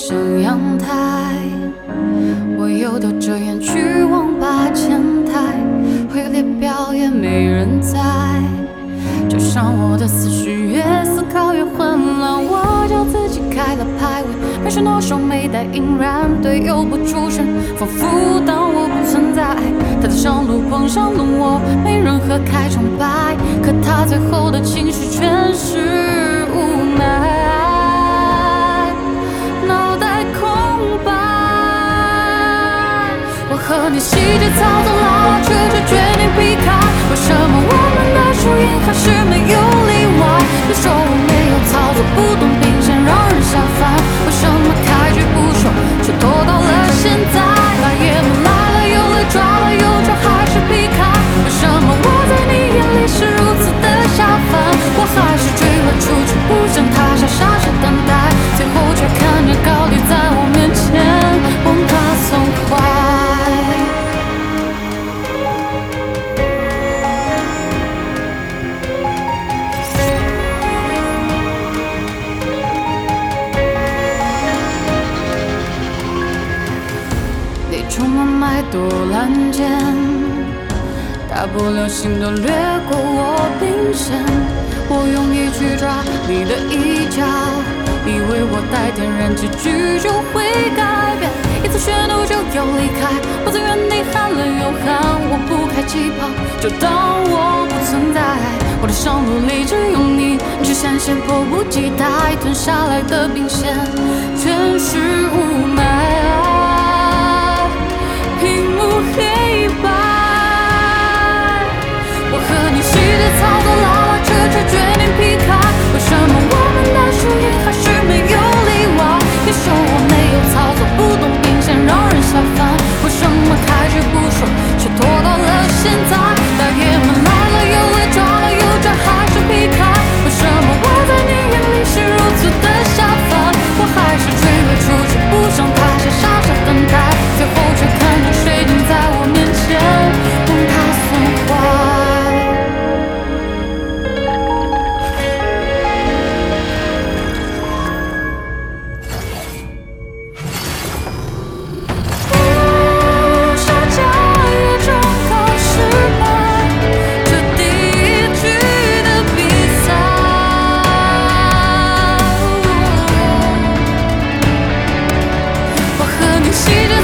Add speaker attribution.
Speaker 1: 上阳台，我又叼着烟去网吧前台，会列表也没人在，就像我的思绪越思考越混乱，我叫自己开了排位，没选多少没带引燃，队友不出声，仿佛当我不存在。他在上路碰上了我，没任何开场白，可他最后的情绪全是无奈，脑袋空白。我和你细节操作拉拉扯扯，决定避开。为什么我们的输赢还是没有例外？别说我没有操作，不懂兵线让人下凡。为什么开局不爽，却拖到了现在？大爷们来了又来，抓了又抓，还是避开。为什么我在你眼里是如此的下凡？我还是追了出去，不想踏下傻傻等待，最后却看着高低在我面前往他送坏。充满麦朵蓝剑，大步流星都掠过我兵线。我用力去抓你的一角，以为我带点燃结局就会改变，一次血怒就要离开。我在原地喊了又喊，我不开气泡，就当我不存在。我的上路里只有你，只闪现迫不及待，吞下来的兵线全是无奈。屏幕黑白，我和你细节操作拉拉扯扯，决定避开。为什么我们的输赢还是没有例外？别说我没有操作，不懂兵线让人下凡。为什么开局不爽，却拖到了现在？大爷们来了又来，抓了又抓，还是避开。为什么我在你眼里是如此的下凡？我还是追了出去，不想踏下傻傻等待，最后却看着水晶在我面前往他送坏。沙加越中考失败，这第一局的比赛。我和你细节